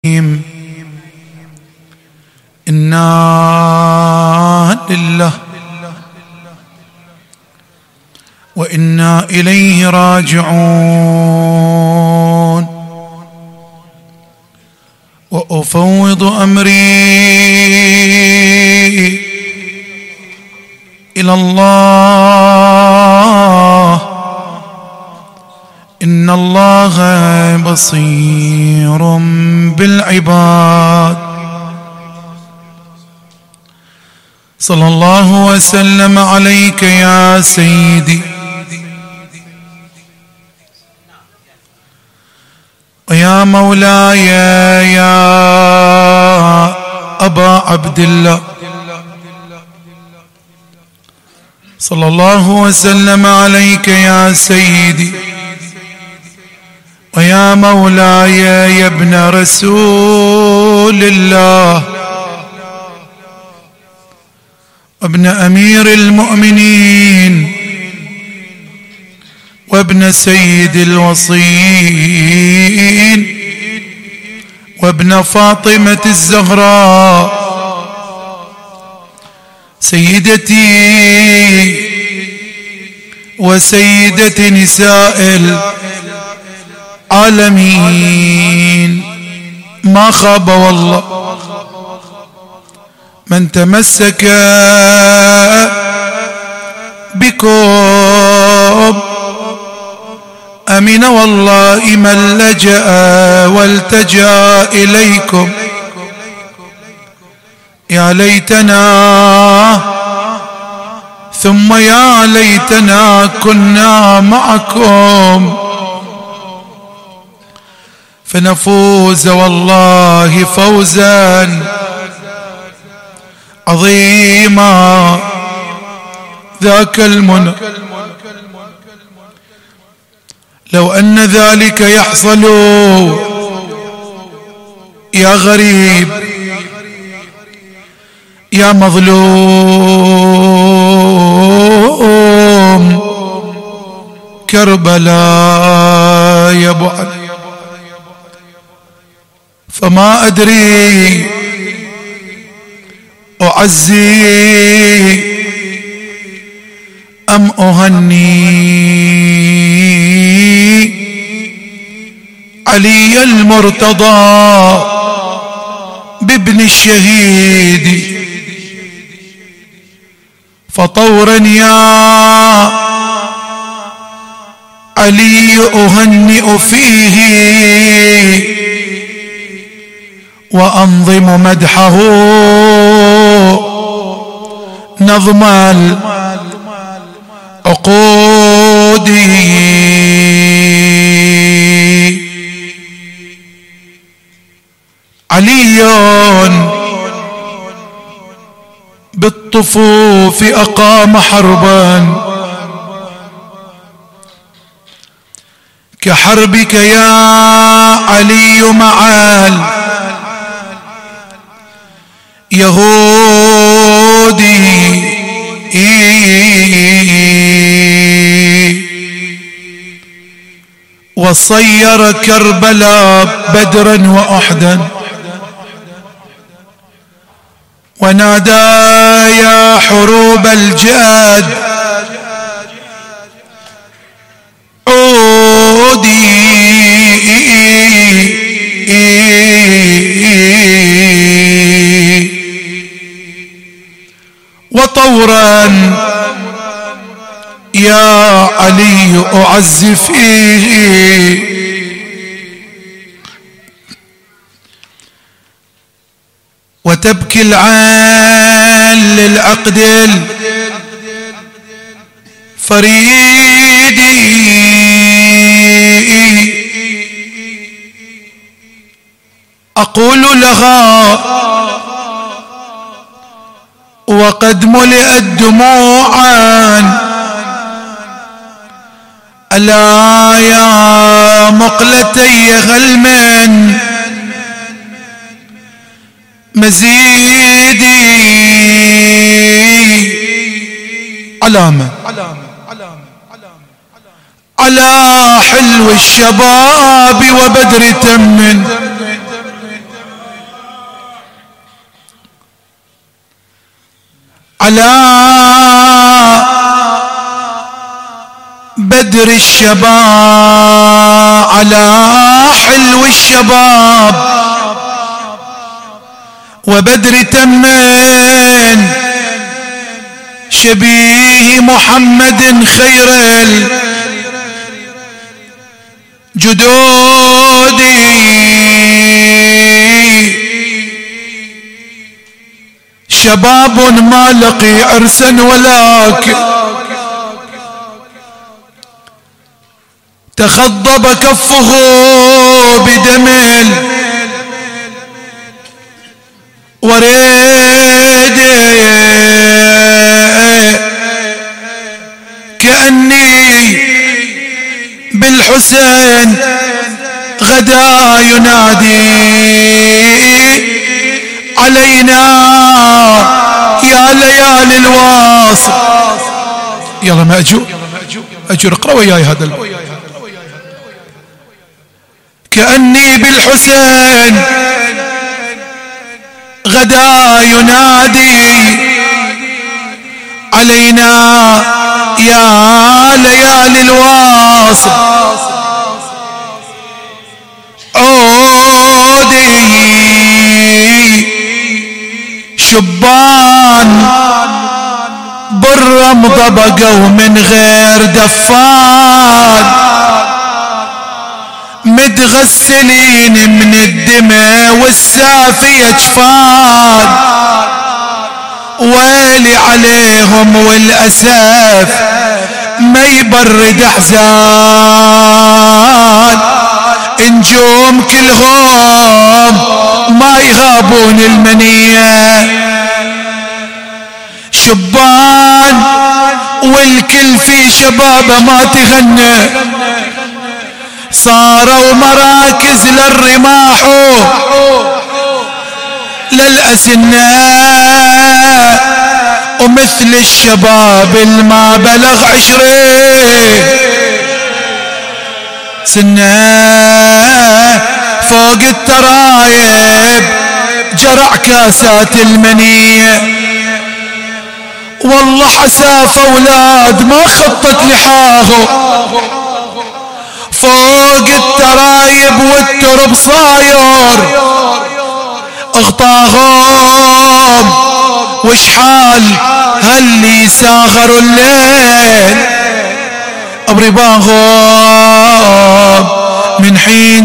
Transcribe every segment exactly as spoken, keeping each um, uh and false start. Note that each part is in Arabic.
إنا لله وإنا إليه راجعون. وأفوض أمري إلى الله إن الله بصير بالعباد. صلى الله وسلم عليك يا سيدي ويا مولاي يا أبا عبد الله. صلى الله وسلم عليك يا سيدي ويا مولاي يا ابن رسول الله وابن أمير المؤمنين وابن سيد الوصيين وابن فاطمة الزهراء سيدتي وسيدة نساء العالمين. ما خاب والله من تمسك بكم، أمن والله من لجأ والتجأ إليكم. يا ليتنا ثم يا ليتنا كنا معكم فنفوز والله فوزا عظيما. ذاك المنى لو أن ذلك يحصل يا غريب يا مظلوم كربلاء يا ابو علي. فما أدري أعزي أم أهني علي المرتضى بابن الشهيد. فطورا يا علي أهنئ فيه وأنظم مدحه نظم العقود. علي بالطفوف أقام حربا كحربك يا علي مع اليهودي. وصير كربلاء بدرا وأحدا ونادى يا حروب الجهاد عودي. وطورا يا علي أعز فيه وتبكي العين للعقد الفريدي. أقول لها وقد ملئت دموعا ألا يا مقلتي هل من مزيدي علامة على حلو الشباب وبدر تم على بدر الشباب، على حلو الشباب وبدر تمن شبيه محمد خير الجدود. شباب ما لقي عرسا ولكن تخضب كفه بدم وريد، كأني بالحسين غدا ينادي علينا يا ليالي الواصل. يلا مأجور أجور اقرأ وياي هذا البيت. كأني بالحسين غدا ينادي علينا يا ليالي الواصل. عودي شبان بالرمضة بقوا من غير دفان، متغسلين من الدماء والسافية جفان. ويلي عليهم والأسف ما يبرد أحزان، نجوم كلهم ما يغابون المنية. شبان والكل في شبابه ما تغنى، صاروا مراكز للرماح للأسنة، ومثل الشباب الما بلغ عشرين سنة فوق الترايب جرع كاسات المنية. والله حساف أولاد ما خطت لحاهم فوق الترايب والترب صاير اغطاهم. وش حال هاللي ساغروا الليل برباهم من حين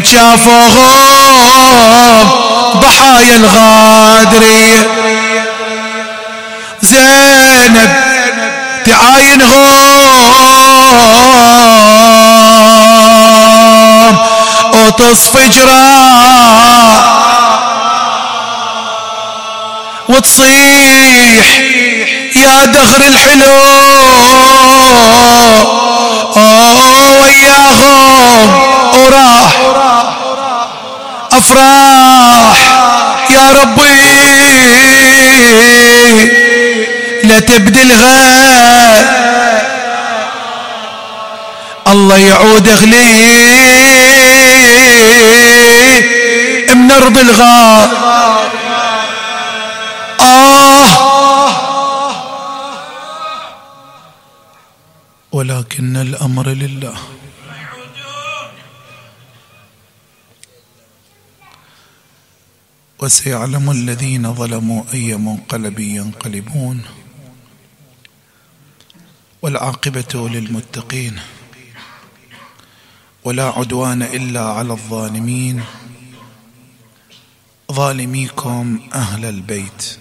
شافوهم ضحايا الغادرية. زينب تعاينهم وتصفي جراح وتصيح يا دغر الحلو وياهم وراح افراح. يا ربي لا تبدلها، الله يعود اغليه من ارض الغار. آه ولكن الأمر لله. وسيعلم الذين ظلموا أي منقلب ينقلبون، والعاقبة للمتقين، ولا عدوان إلا على الظالمين. ظالميكم أهل البيت.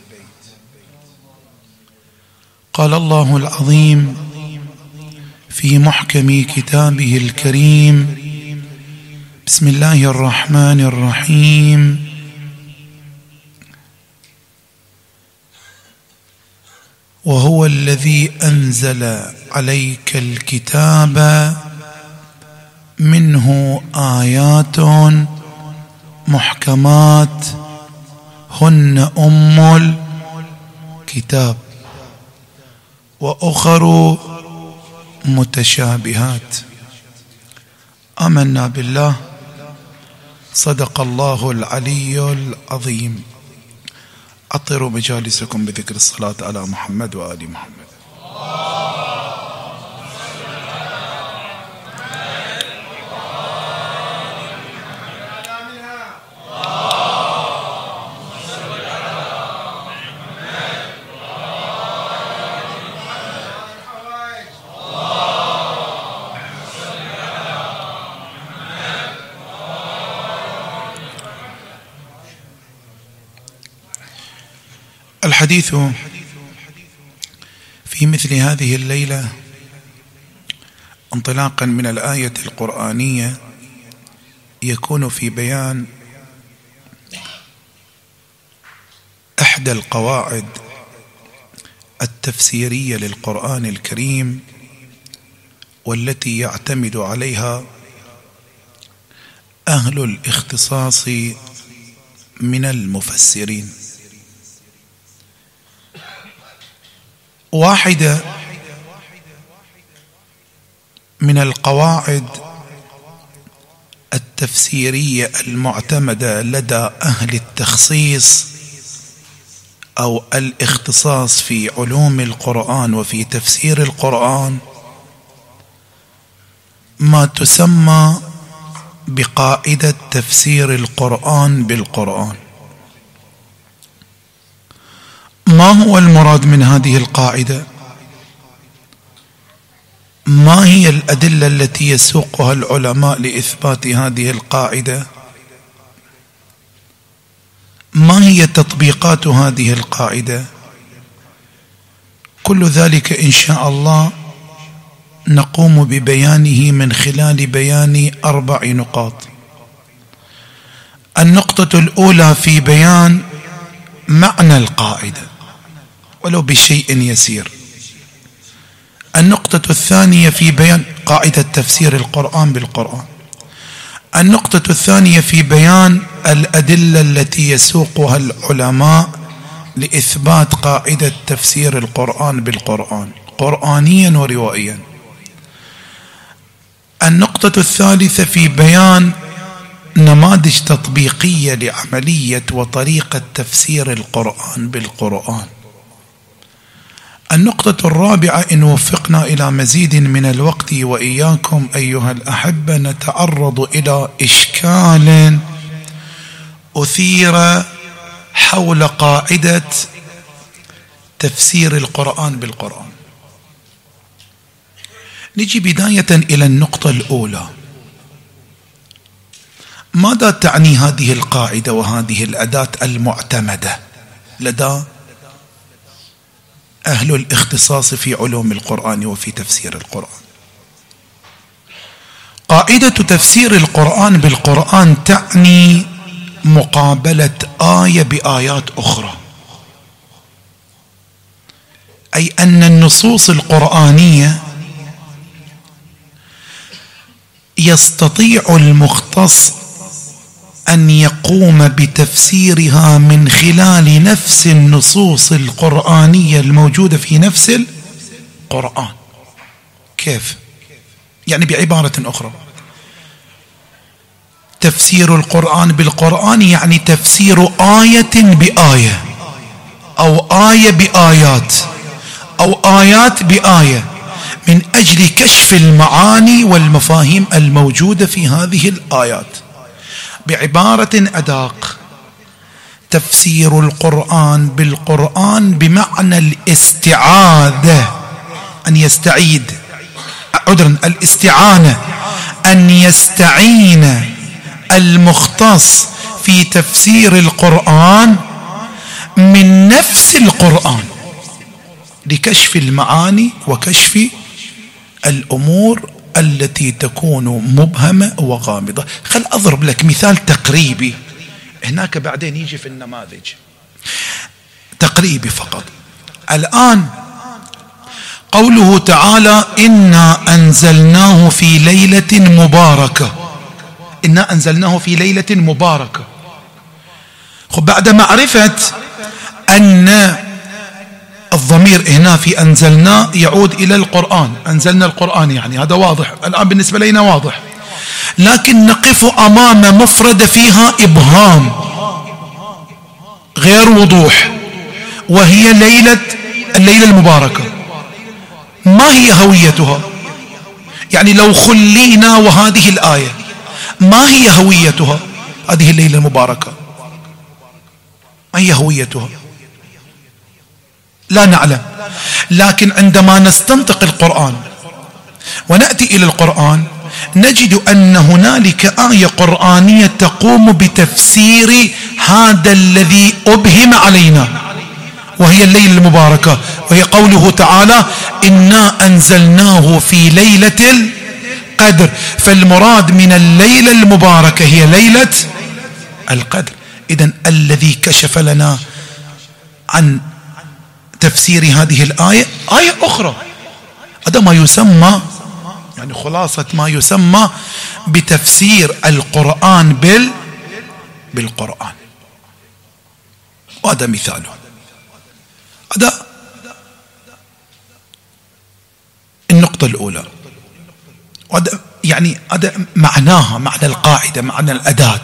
قال الله العظيم في محكم كتابه الكريم: بسم الله الرحمن الرحيم. وهو الذي أنزل عليك الكتاب منه آيات محكمات هن أم الكتاب وأخر متشابهات. آمنا بالله. صدق الله العلي العظيم. عطروا مجالسكم بذكر الصلاة على محمد وآل محمد. الحديث في مثل هذه الليلة انطلاقا من الآية القرآنية يكون في بيان إحدى القواعد التفسيرية للقرآن الكريم، والتي يعتمد عليها أهل الاختصاص من المفسرين. واحدة من القواعد التفسيرية المعتمدة لدى أهل التخصيص أو الاختصاص في علوم القرآن وفي تفسير القرآن ما تسمى بقاعدة تفسير القرآن بالقرآن. ما هو المراد من هذه القاعدة؟ ما هي الأدلة التي يسوقها العلماء لإثبات هذه القاعدة؟ ما هي تطبيقات هذه القاعدة؟ كل ذلك إن شاء الله نقوم ببيانه من خلال بيان أربع نقاط. النقطة الأولى في بيان معنى القاعدة ولو بشيء يسير. النقطة الثانية في بيان قاعدة تفسير القرآن بالقرآن. النقطة الثانية في بيان الأدلة التي يسوقها العلماء لإثبات قاعدة تفسير القرآن بالقرآن قرآنيا وروائيا. النقطة الثالثة في بيان نماذج تطبيقية لعملية وطريقة تفسير القرآن بالقرآن. النقطة الرابعة إن وفقنا إلى مزيد من الوقت وإياكم أيها الأحبة نتعرض إلى إشكال أثير حول قاعدة تفسير القرآن بالقرآن. نجي بداية إلى النقطة الأولى. ماذا تعني هذه القاعدة وهذه الأداة المعتمدة لدى أهل الاختصاص في علوم القرآن وفي تفسير القرآن؟ قاعدة تفسير القرآن بالقرآن تعني مقابلة آية بآيات أخرى، أي أن النصوص القرآنية يستطيع المختص أن يقوم بتفسيرها من خلال نفس النصوص القرآنية الموجودة في نفس القرآن. كيف؟ يعني بعبارة أخرى، تفسير القرآن بالقرآن يعني تفسير آية بآية أو آية بآيات أو آيات بآية من أجل كشف المعاني والمفاهيم الموجودة في هذه الآيات. بعبارة أدق، تفسير القرآن بالقرآن بمعنى الاستعاذة، أن يستعيد عذرا الاستعانة، أن يستعين المختص في تفسير القرآن من نفس القرآن لكشف المعاني وكشف الأمور التي تكون مبهمة وغامضة. خل أضرب لك مثال تقريبي، هناك بعدين يجي في النماذج تقريبي فقط. الآن قوله تعالى إنا أنزلناه في ليلة مباركة، إنا أنزلناه في ليلة مباركة. خب بعد معرفة أن الضمير هنا في أنزلنا يعود إلى القرآن، أنزلنا القرآن يعني هذا واضح الآن بالنسبة لنا واضح، لكن نقف أمام مفردة فيها إبهام غير وضوح. وهي ليلة الليلة المباركة. ما هي هويتها؟ يعني لو خلينا وهذه الآية، ما هي هويتها هذه الليلة المباركة؟ ما هي هويتها؟ لا نعلم. لكن عندما نستنطق القرآن ونأتي إلى القرآن نجد أن هنالك آية قرآنية تقوم بتفسير هذا الذي أبهم علينا، وهي الليلة المباركة، وهي قوله تعالى إنا أنزلناه في ليلة القدر. فالمراد من الليلة المباركة هي ليلة القدر. إذن الذي كشف لنا عن تفسير هذه الآية آية أخرى. هذا ما يسمى، يعني خلاصة ما يسمى بتفسير القرآن بال بالقرآن. وهذا مثاله. هذا النقطة الأولى. وهذا يعني هذا معناها، معنى القاعدة، معنى الأداة.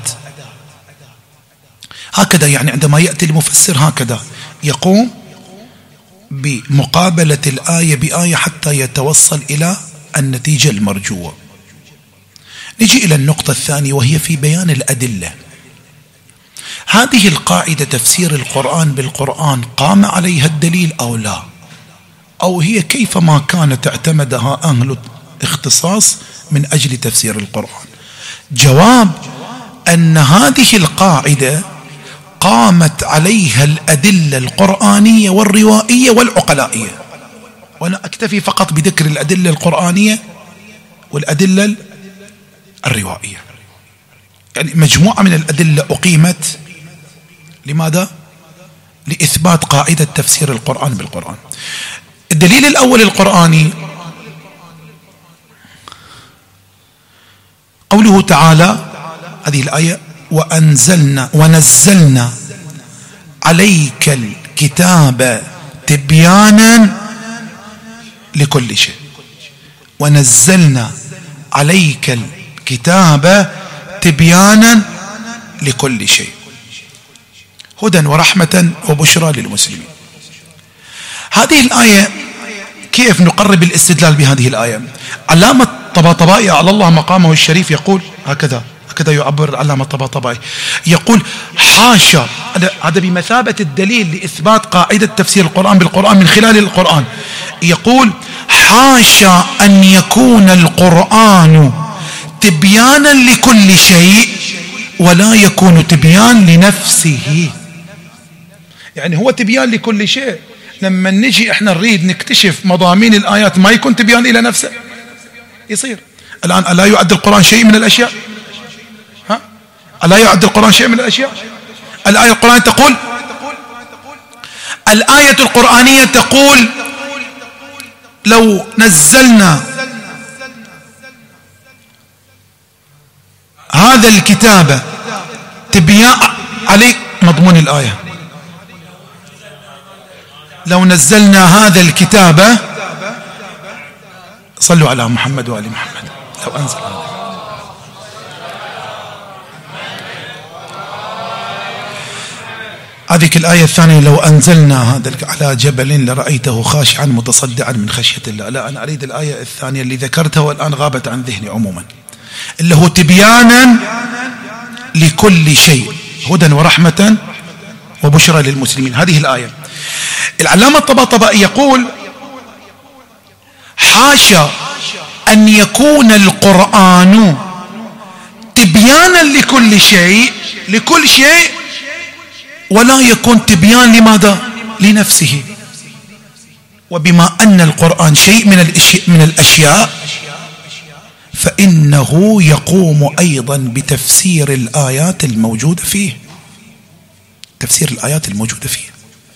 هكذا يعني عندما يأتي المفسر هكذا يقوم بمقابلة الآية بآية حتى يتوصل إلى النتيجة المرجوة. نجي إلى النقطة الثانية وهي في بيان الأدلة. هذه القاعدة تفسير القرآن بالقرآن قام عليها الدليل أو لا؟ أو هي كيفما كانت اعتمدها أهل الاختصاص من أجل تفسير القرآن؟ جواب أن هذه القاعدة قامت عليها الأدلة القرآنية والروائية والعقلائية. وأنا أكتفي فقط بذكر الأدلة القرآنية والأدلة الروائية. يعني مجموعة من الأدلة أقيمت لماذا؟ لإثبات قاعدة تفسير القرآن بالقرآن. الدليل الأول القرآني قوله تعالى هذه الآية وأنزلنا ونزلنا عليك الكتاب تبيانا لكل شيء. ونزلنا عليك الكتاب تبيانا لكل شيء هدى ورحمة وبشرى للمسلمين. هذه الآية كيف نقرب الاستدلال بهذه الآية؟ علامة طباطبائي على الله مقامه الشريف يقول هكذا، هكذا يعبر علامة طباطبائي، يقول حاشا، هذا بمثابة الدليل لإثبات قاعدة تفسير القرآن بالقرآن من خلال القرآن. يقول حاشا أن يكون القرآن تبيانا لكل شيء ولا يكون تبيان لنفسه. يعني هو تبيان لكل شيء، لما نجي احنا نريد نكتشف مضامين الآيات ما يكون تبيان إلى نفسه يصير. الآن ألا يعد القرآن شيء من الأشياء؟ ها؟ ألا يعد القرآن شيء من الأشياء؟ الآية القرآنية تقول، الآية القرآنية تقول لو نزلنا هذا الكتاب تبيان عليك، مضمون الآية لو نزلنا هذا الكتاب، صلوا على محمد وآل محمد، لو أنزل هذه الآية الثانية لو أنزلنا هذا على جبل لرأيته خاشعا متصدعا من خشية الله. لا، أنا أريد الآية الثانية اللي ذكرتها والآن غابت عن ذهني عموما، اللي هو تبيانا لكل شيء هدى ورحمة وبشرى للمسلمين. هذه الآية العلامة الطباطبائي يقول حاشا أن يكون القرآن تبيانا لكل شيء لكل شيء ولا يكون تبيان لماذا؟ لنفسه. وبما أن القرآن شيء من الأشياء, من الأشياء فإنه يقوم أيضا بتفسير الآيات الموجودة فيه، تفسير الآيات الموجودة فيه.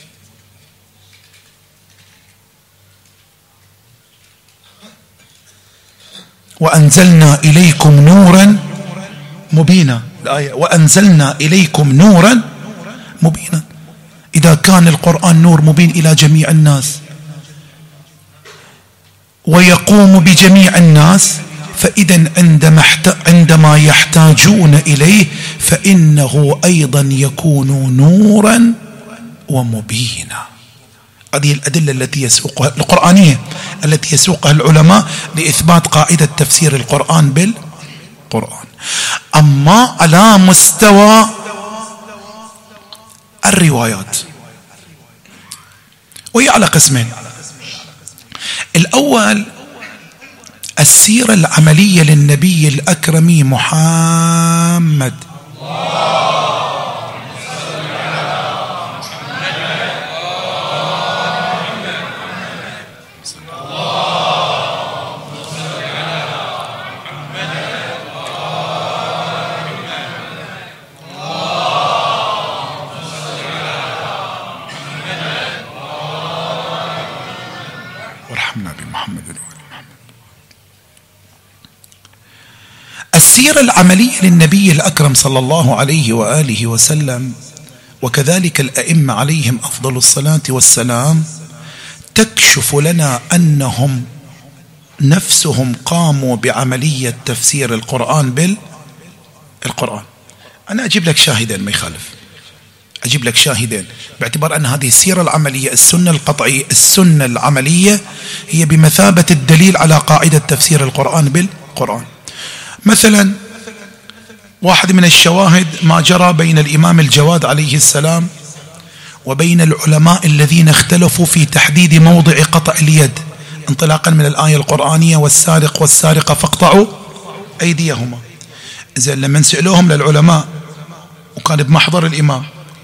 وأنزلنا إليكم نورا مبينا، الآية وأنزلنا إليكم نورا مبينا. إذا كان القرآن نور مبين إلى جميع الناس ويقوم بجميع الناس، فإذا عندما عندما يحتاجون إليه فإنه أيضا يكون نورا ومبينا. هذه الأدلة التي يسوقها القرآنية التي يسوقها العلماء لإثبات قاعدة تفسير القرآن بالقرآن. أما على مستوى الروايات، وهي على قسمين: الأول السيرة العملية للنبي الأكرم محمد، السيرة العملية للنبي الأكرم صلى الله عليه وآله وسلم وكذلك الأئمة عليهم أفضل الصلاة والسلام تكشف لنا أنهم نفسهم قاموا بعملية تفسير القرآن بالقرآن. أنا أجيب لك شاهدين ما يخالف، أجيب لك شاهدين باعتبار أن هذه السيرة العملية السنة القطعية السنة العملية هي بمثابة الدليل على قاعدة تفسير القرآن بالقرآن. مثلا واحد من الشواهد ما جرى بين الإمام الجواد عليه السلام وبين العلماء الذين اختلفوا في تحديد موضع قطع اليد انطلاقا من الآية القرآنية: والسارق والسارقة فاقطعوا أيديهما. إذا لما سألوهم للعلماء وكان بمحضر الإمام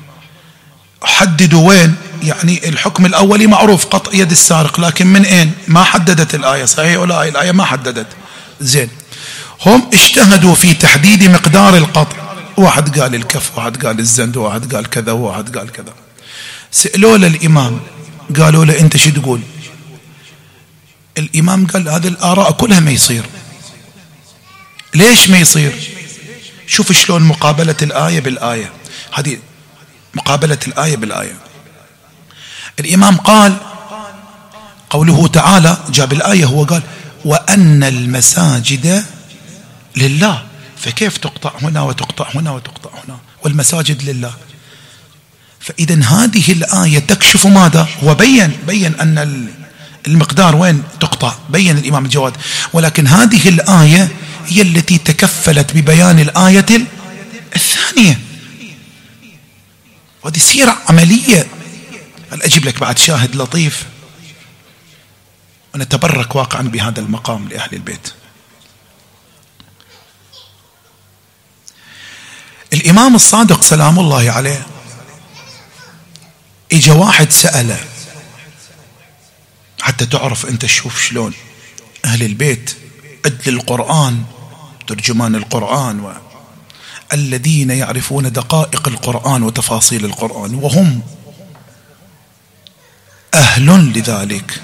حددوا وين، يعني الحكم الأولي معروف قطع يد السارق، لكن من أين ما حددت الآية، صحيح ولا الآية ما حددت. زين، هم اجتهدوا في تحديد مقدار القطع، واحد قال الكف، واحد قال الزند، واحد قال كذا، واحد قال كذا. سألوا للإمام قالوا له أنت شو تقول؟ الإمام قال هذه الآراء كلها ما يصير. ليش ما يصير؟ شوف شلون مقابلة الآية بالآية، هذه مقابلة الآية بالآية. الإمام قال قوله تعالى، جاب الآية هو قال: وأن المساجد لله، فكيف تقطع هنا وتقطع هنا وتقطع هنا والمساجد لله؟ فإذا هذه الآية تكشف ماذا؟ وبين بين أن المقدار وين تقطع، بين الإمام الجواد، ولكن هذه الآية هي التي تكفلت ببيان الآية الثانية. وهذه سيرة عملية. هل أجيب لك بعد شاهد لطيف ونتبرك واقعا بهذا المقام لأهل البيت. الإمام الصادق سلام الله عليه إجا واحد سأله، حتى تعرف أنت شوف شلون أهل البيت أدل القرآن ترجمان القرآن والذين يعرفون دقائق القرآن وتفاصيل القرآن وهم أهل لذلك.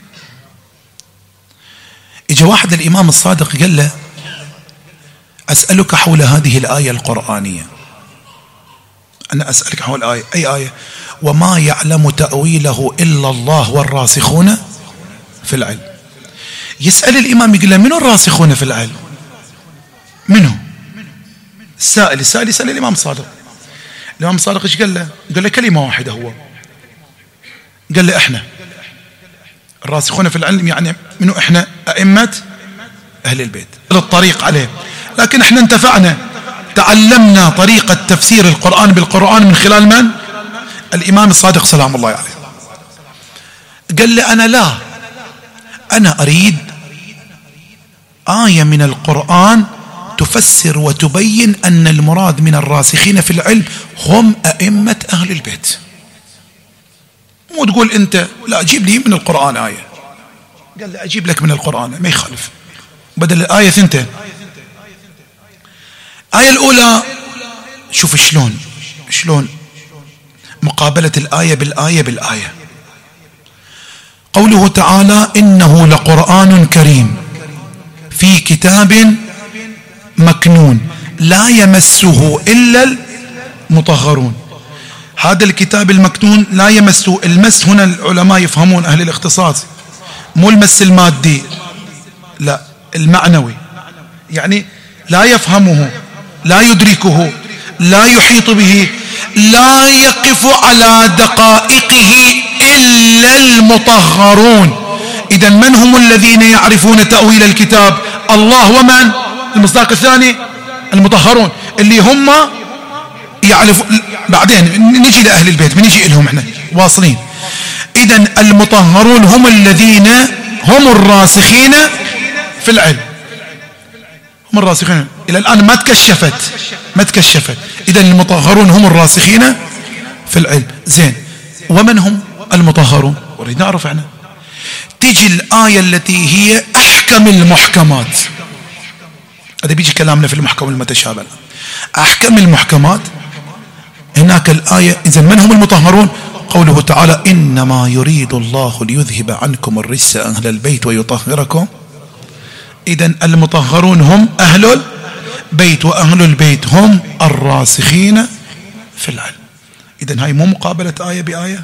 إجا واحد الإمام الصادق قال له: أسألك حول هذه الآية القرآنية. أنا أسألك حول آية، أي آية؟ وما يعلم تأويله إلا الله والراسخون في العلم. يسأل الإمام يقول له: من الراسخون في العلم؟ منه؟ السائل السائل يسأل الإمام الصادق. الإمام الصادق إيش قال له؟ قال له كلمة واحدة هو، قال له: إحنا الراسخون في العلم. يعني منو إحنا؟ أئمة أهل البيت الطريق عليه، لكن إحنا انتفعنا تعلمنا طريقة تفسير القرآن بالقرآن من خلال من؟ الإمام الصادق سلام الله عليه. قال لي: أنا لا، أنا أريد آية من القرآن تفسر وتبين أن المراد من الراسخين في العلم هم أئمة أهل البيت. مو تقول أنت لا أجيب لي من القرآن آية. قال لي: أجيب لك من القرآن ما يخالف، بدل الآية ثنتين. آية الأولى شوف شلون شلون مقابلة الآية بالآية بالآية. قوله تعالى: إنه لقرآن كريم في كتاب مكنون لا يمسه إلا المطهرون. هذا الكتاب المكنون لا يمسه، المس هنا العلماء يفهمون أهل الاختصاص مو المس المادي، لا المعنوي، يعني لا يفهمه، لا يدركه، لا يحيط به، لا يقف على دقائقه إلا المطهرون. إذا من هم الذين يعرفون تأويل الكتاب؟ الله. ومن المصداق الثاني؟ المطهرون، اللي هم يعرفوا. بعدين نجي لأهل البيت، بنجي لهم احنا واصلين. إذا المطهرون هم الذين هم الراسخين في العلم، هم الراسخين. إلى الآن ما تكشفت ما تكشفت إذا المطهرون هم الراسخين في العلم. زين، ومن هم المطهرون؟ وريد نعرف احنا. تيجي الآية التي هي أحكم المحكمات، هذا بيجي كلامنا في المحكم المتشابه. أحكم المحكمات هناك الآية. إذن من هم المطهرون؟ قوله تعالى: إنما يريد الله ليذهب عنكم الرجس أهل البيت ويطهركم. إذن المطهرون هم أهل البيت، وأهل البيت هم الراسخين في العلم. إذن هاي مو مقابلة آية بآية،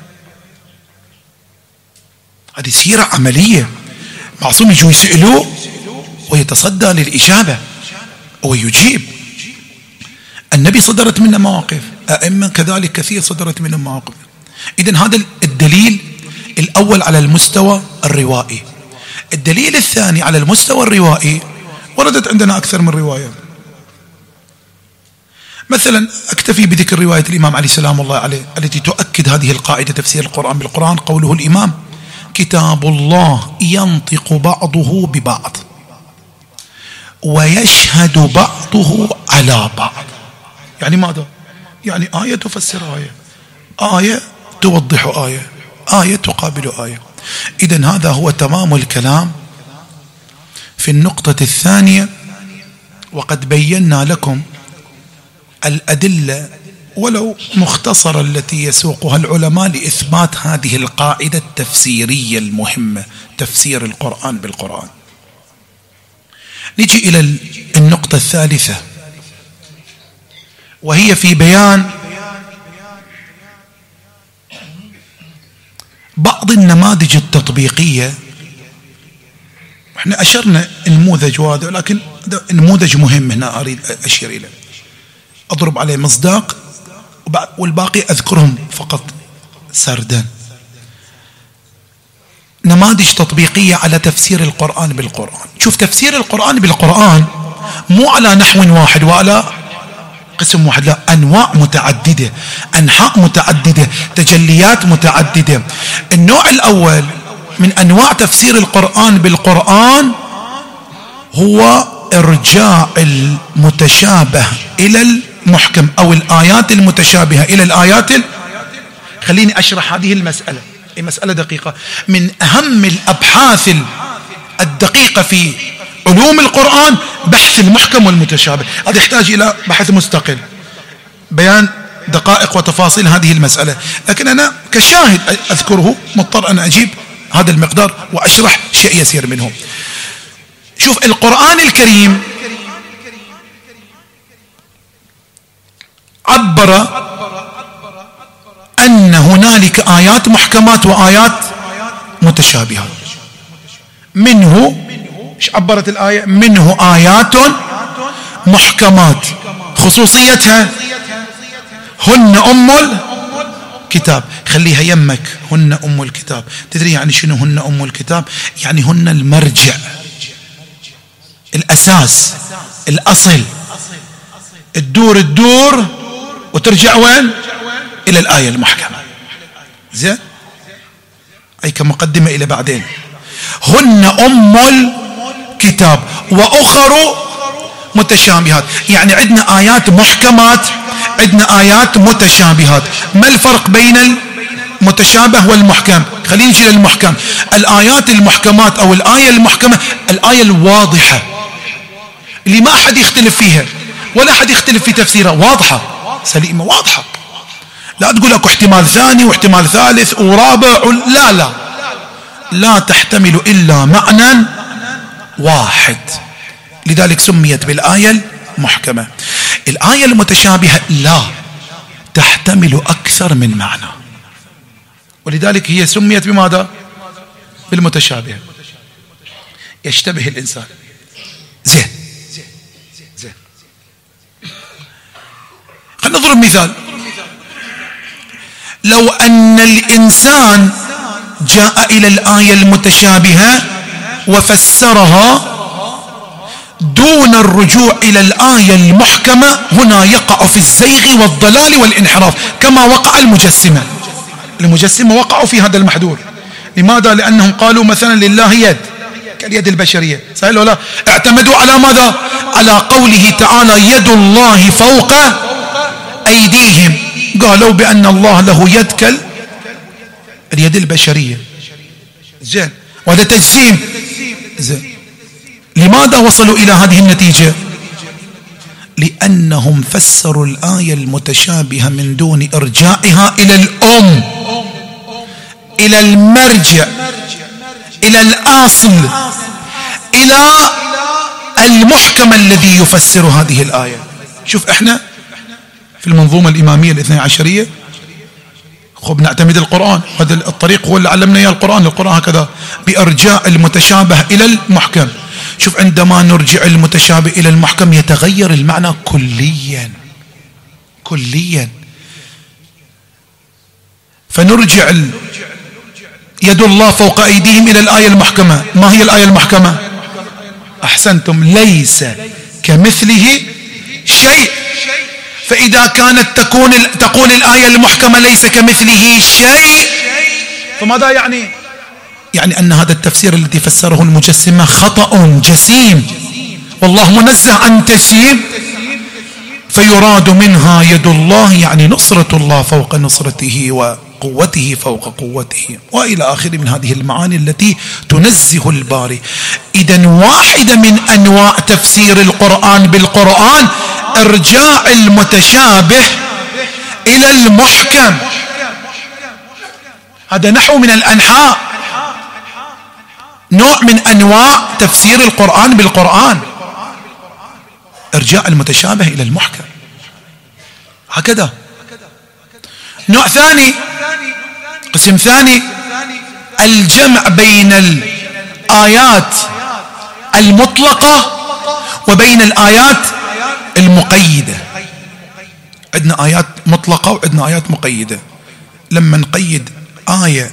هذه سيرة عملية. معصوم يجوا يسألوه ويتصدى للإجابة ويجيب. النبي صدرت منه مواقف، أئمة كذلك كثير صدرت منهم مواقف. إذن هذا الدليل الأول على المستوى الروائي. الدليل الثاني على المستوى الروائي، وردت عندنا أكثر من رواية. مثلا أكتفي بذكر رواية الإمام علي سلام الله عليه التي تؤكد هذه القاعدة: تفسير القرآن بالقرآن. قوله الإمام: كتاب الله ينطق بعضه ببعض ويشهد بعضه على بعض. يعني ماذا؟ يعني آية تفسر آية، آية توضح آية، آية تقابل آية. إذن هذا هو تمام الكلام في النقطة الثانية. وقد بينا لكم الأدلة ولو مختصرة التي يسوقها العلماء لإثبات هذه القاعدة التفسيرية المهمة: تفسير القرآن بالقرآن. نجي إلى النقطة الثالثة، وهي في بيان بعض النماذج التطبيقية. احنا أشرنا النموذج وهذا، لكن النموذج مهم هنا أريد أشير إليه، أضرب عليه مصداق، والباقي أذكرهم فقط سردا. نماذج تطبيقية على تفسير القرآن بالقرآن. شوف، تفسير القرآن بالقرآن مو على نحو واحد وعلى قسم واحد، لا، أنواع متعددة، أنحاء متعددة، تجليات متعددة. النوع الأول من أنواع تفسير القرآن بالقرآن هو إرجاع المتشابه إلى المحكم، أو الآيات المتشابهة إلى الآيات ال... خليني أشرح هذه المسألة، هي مسألة دقيقة. من أهم الأبحاث الدقيقة في علوم القرآن بحث المحكم والمتشابه. هذا يحتاج إلى بحث مستقل، بيان دقائق وتفاصيل هذه المسألة، لكن أنا كشاهد أذكره، مضطر أن أجيب هذا المقدار وأشرح شيء يسير منه. شوف، القرآن الكريم عبر أن هنالك آيات محكمات وآيات متشابهات. منه ايش عبرت الآية؟ منه آيات محكمات، خصوصيتها هن أم الكتاب. خليها يمك، هن أم الكتاب. تدري يعني شنو هن أم الكتاب؟ يعني هن المرجع، الأساس، الأصل. الدور الدور وترجع وين؟ إلى الآية المحكمة. زين، أي كمقدمة إلى بعدين. هن أم الكتاب وأخر متشابهات. يعني عندنا آيات محكمات، عندنا آيات متشابهات. ما الفرق بين المتشابه والمحكم؟ خلينا نجي للمحكم. الآيات المحكمات أو الآية المحكمة الآية الواضحة اللي ما أحد يختلف فيها ولا أحد يختلف في تفسيرها، واضحة سليمة واضحة، لا تقول لك احتمال ثاني واحتمال ثالث ورابع، لا لا لا تحتمل إلا معنى واحد. لذلك سميت بالآية المحكمة. الآية المتشابهة لا تحتمل أكثر من معنى، ولذلك هي سميت بماذا؟ بالمتشابهة. يشتبه الإنسان. زين زين خلينا نضرب مثال. لو أن الإنسان جاء إلى الآية المتشابهة وفسرها دون الرجوع إلى الآية المحكمة، هنا يقع في الزيغ والضلال والانحراف كما وقع المجسمة. المجسمة وقعوا في هذا المحذور. لماذا؟ لأنهم قالوا مثلا لله يد كاليد البشرية، صحيح ولا لا؟ اعتمدوا على ماذا؟ على قوله تعالى يد الله فوق أيديهم، قالوا بأن الله له يد كاليد البشرية. زين، وهذا تجسيم. زين، لماذا وصلوا إلى هذه النتيجة؟ لأنهم فسروا الآية المتشابهة من دون إرجاعها إلى الأم، إلى المرجع، إلى الأصل، إلى المحكم الذي يفسر هذه الآية. شوف احنا في المنظومة الإمامية الاثنى عشرية خب نعتمد القرآن، هذا الطريق هو اللي علمنا إياه القرآن. القرآن هكذا بإرجاع المتشابه إلى المحكم. شوف عندما نرجع المتشابه إلى المحكم يتغير المعنى كليا كليا. فنرجع يد الله فوق أيديهم إلى الآية المحكمة. ما هي الآية المحكمة؟ أحسنتم، ليس كمثله شيء. فإذا كانت تكون تقول الآية المحكمة ليس كمثله شيء، فماذا يعني؟ يعني أن هذا التفسير الذي فسره المجسمة خطأ جسيم، والله منزه عن تجسيم. فيراد منها يد الله يعني نصرة الله فوق نصرته وقوته فوق قوته وإلى آخر من هذه المعاني التي تنزه الباري. إذن واحدة من أنواع تفسير القرآن بالقرآن إرجاع المتشابه إلى المحكم. هذا نحو من الأنحاء، نوع من أنواع تفسير القرآن بالقرآن، إرجاع المتشابه إلى المحكم. هكذا. نوع ثاني، قسم ثاني، الجمع بين الآيات المطلقة وبين الآيات المقيدة. عندنا آيات مطلقة وعندنا آيات مقيدة. لما نقيد آية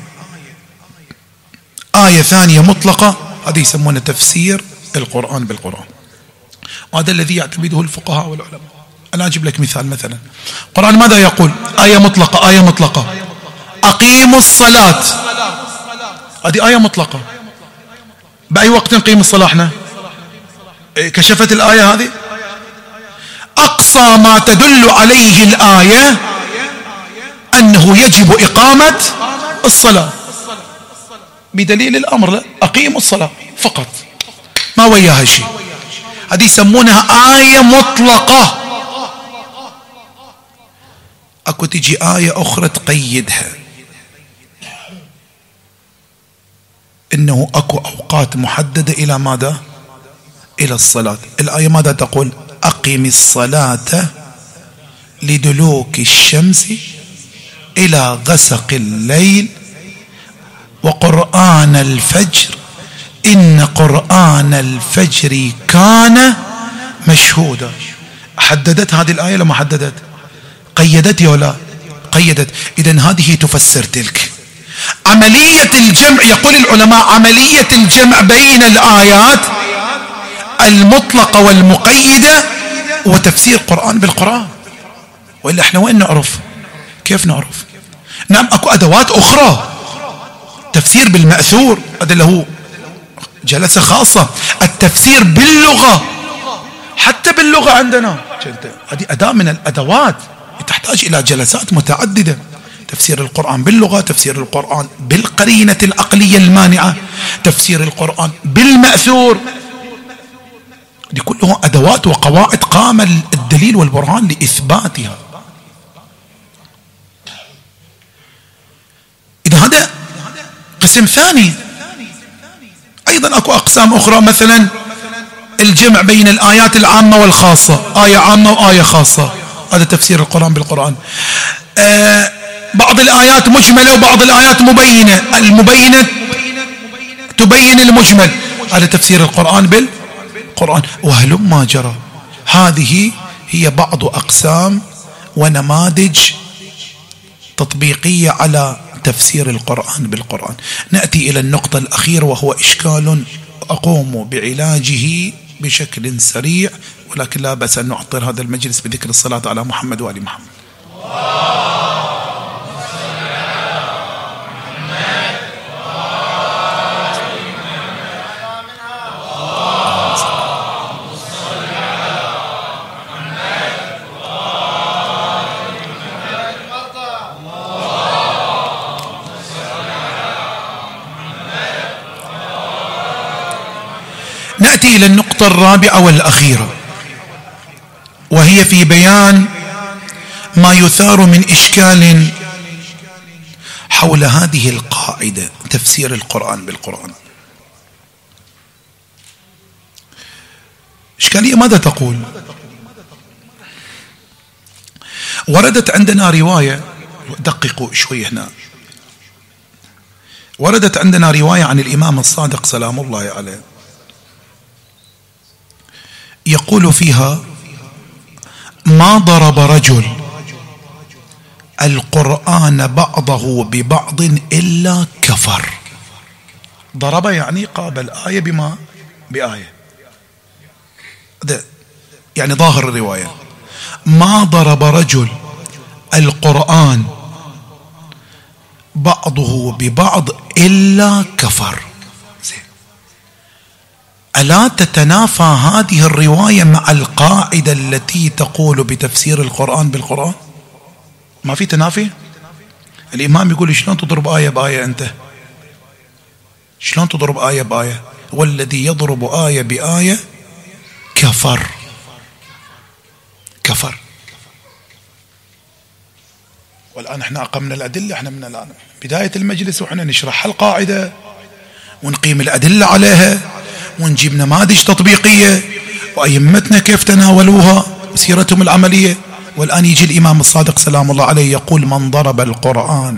آية ثانية مطلقة هذه يسمونه تفسير القرآن بالقرآن، وهذا الذي يعتمده الفقهاء والعلماء. أنا أجيب لك مثال. مثلا القرآن ماذا يقول؟ آية مطلقة آية مطلقة أقيموا الصلاة، هذه آية مطلقة. بأي وقت نقيم الصلاة احنا؟ كشفت الآية هذه. أقصى ما تدل عليه الآية أنه يجب إقامة الصلاة بدليل الأمر، لا أقيموا الصلاة فقط، ما وياها شيء. هذه يسمونها آية مطلقة. أكو تجي آية أخرى تقيدها، إنه أكو أوقات محددة إلى ماذا؟ إلى الصلاة. الآية ماذا تقول؟ أقم الصلاة لدلوك الشمس إلى غسق الليل وقرآن الفجر إن قرآن الفجر كان مشهودا. حددت هذه الآية لما حددت؟ قيدت ولا قيدت؟ إذن هذه تفسر تلك. عملية الجمع، يقول العلماء عملية الجمع بين الآيات المطلقة والمقيدة وتفسير القرآن بالقرآن. وإلا احنا وين نعرف؟ كيف نعرف؟ نعم أكو أدوات أخرى، تفسير بالمأثور هذا له جلسة خاصة، التفسير باللغة، حتى باللغة عندنا هذه أداة من الأدوات تحتاج إلى جلسات متعددة. تفسير القرآن باللغة، تفسير القرآن بالقرينة العقلية المانعة، تفسير القرآن بالمأثور، دي كلها أدوات وقواعد قام الدليل والبرهان لإثباتها. إذا هذا قسم ثاني. أيضا أكو أقسام أخرى، مثلا الجمع بين الآيات العامة والخاصة، آية عامة وآية خاصة، هذا تفسير القرآن بالقرآن. آه بعض الآيات مجملة وبعض الآيات مبينة، المبينة تبين المجمل، هذا تفسير القرآن بالقرآن. وهلما جرى. هذه هي بعض أقسام ونماذج تطبيقية على تفسير القرآن بالقرآن. نأتي إلى النقطة الأخيرة وهو إشكال أقوم بعلاجه بشكل سريع، ولكن لا بأس أن نعطر هذا المجلس بذكر الصلاة على محمد وآل محمد. نأتي إلى النقطة الرابعة والأخيرة، وهي في بيان ما يثار من إشكال حول هذه القاعدة تفسير القرآن بالقرآن. إشكالية ماذا تقول؟ وردت عندنا رواية، دققوا شوي هنا، وردت عندنا رواية عن الإمام الصادق سلام الله عليه يقول فيها: ما ضرب رجل القرآن بعضه ببعض إلا كفر. ضرب يعني قابل آية بما بآية، يعني ظاهر الرواية ما ضرب رجل القرآن بعضه ببعض إلا كفر. ألا تتنافى هذه الرواية مع القاعدة التي تقول بتفسير القرآن بالقرآن؟ ما في تنافي. الإمام يقول شلون تضرب آية بآية أنت؟ شلون تضرب آية بآية؟ والذي يضرب آية بآية كفر. كفر. والآن احنا أقمنا الأدلة، احنا من الآن بداية المجلس وحنا نشرح القاعدة ونقيم الأدلة عليها ونجيب نماذج تطبيقية وأئمتنا كيف تناولوها وسيرتهم العملية. والآن يجي الإمام الصادق سلام الله عليه يقول: من ضرب القرآن